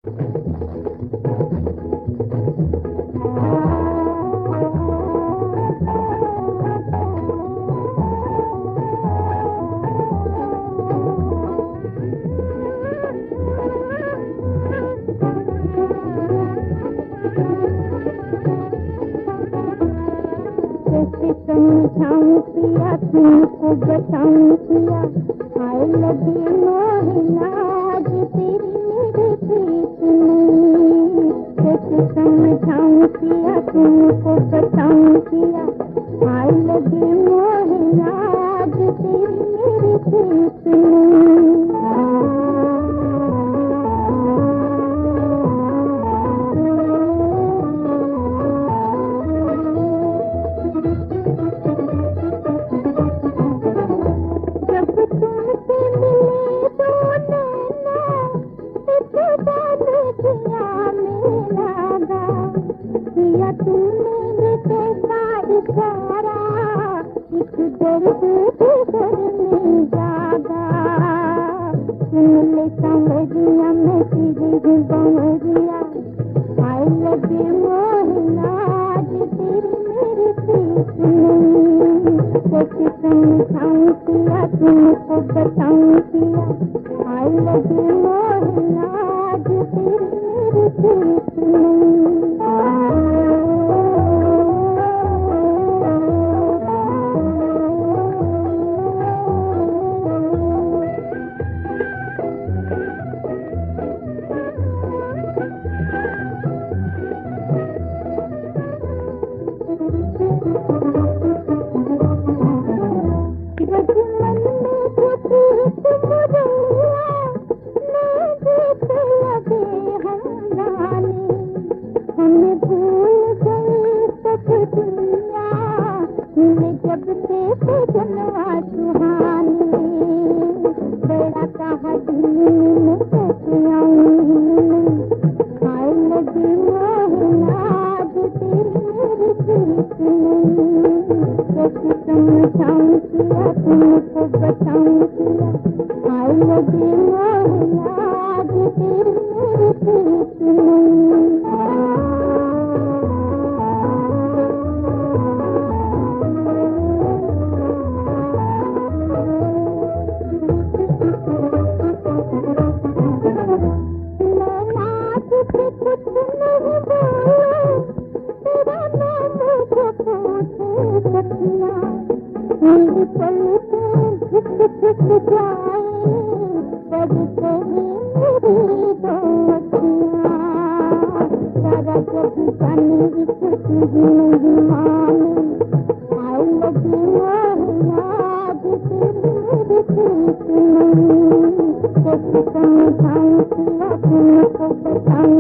समझाऊं पिया तुमको बताऊं पिया, हाय लगी मोहना आज तेरी मेरी प्रीत नहीं। कैसे समझाऊं पिया तुमको बताऊं पिया, हाय लगी मोहना आज तेरी मेरी प्रीत नहीं। समझिया मैं तेरी बमरिया, हाय लगे मोहना आज तेरी मेरी प्रीत नहीं। कैसे समझाऊं पिया तुमको बताऊं पिया, हाय लगे मोहना आज तेरी मेरी प्रीत नहीं। जब से जनवा सुहानी, बेड़ा कहा दिल में कैसे आऊं, हाय लगी मोहना आज तेरी मेरी प्रीत नहीं। कैसे समझाऊं पिया तुमको बताऊं पिया, हाय लगी मोहना आज तेरी मेरी प्रीत नहीं। मेरी पलकें झुक जाए पर तेरी मेरी दो अखियाँ, सारा जग जाने इस तुझी नहीं माने, हाय लगी मोहना आज तेरी मेरी प्रीत नहीं। कैसे समझाऊं पिया तुमको बताऊं